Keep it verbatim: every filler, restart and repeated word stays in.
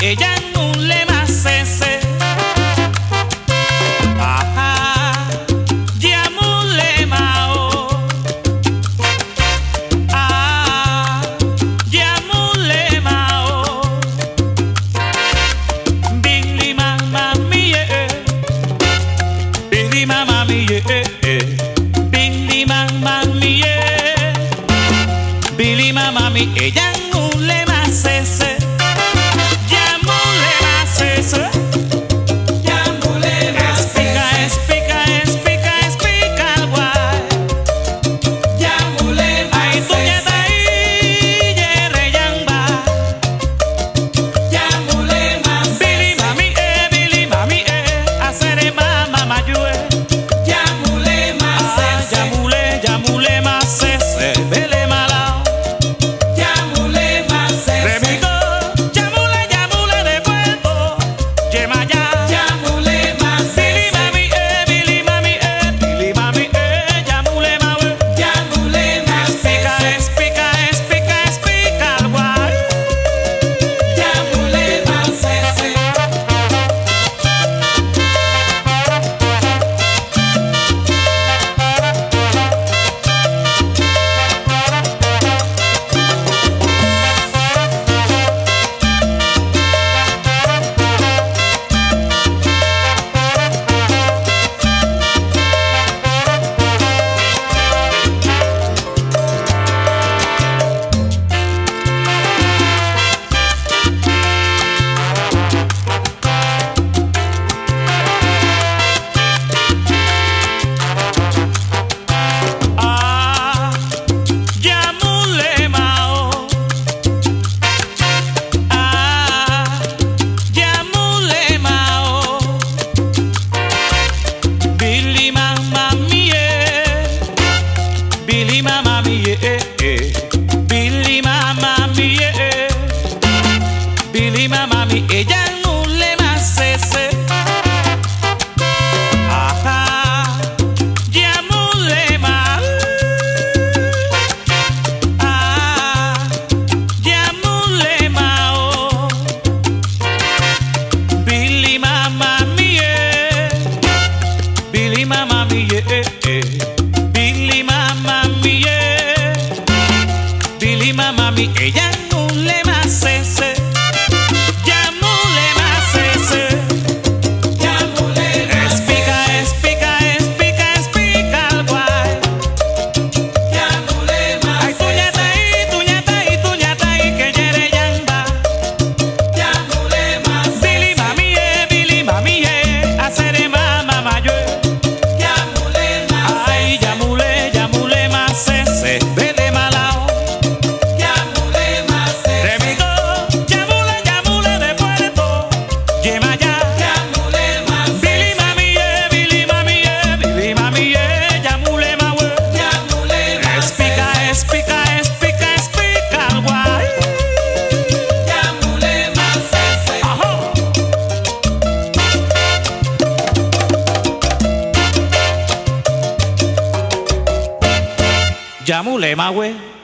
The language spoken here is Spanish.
ella no le más ese. Ajá, ya mule mao. Ah, ya mule mao. Billy mama mie, Billy mama mie, Billy mama mie, Billy mama mie, ella no le más ese. Billy mama mie, Billy mama mie, Billy mama mie, ella no le más ese. Ajá, ya mule ma. Ah, ya mule mao. Billy mama mie, Billy mama mie, Billy mama mie, Billy mama mie, ella no le más ese. Ya no le más ese. Ya no le más ese. Espica, espica, espica, espica el guay. Ya no le más ese. Ay, tuñata ahí, tuñata ahí, tuñata ahí, que yere yamba. Ya no le más ese. Billy mami, eh, Billy mami, eh, hacer mama mayo. Vele malao, ya mule más de Vigo, ya mule, ya mule de Puerto, yema ya, ya mule más Billy mami, eh, Billy mami, eh, Billy mami, eh, ya mule ma we, ya mule más espica, espica, espica, espica el guay, ya mule más ese. Ajá. Ya mule ma we.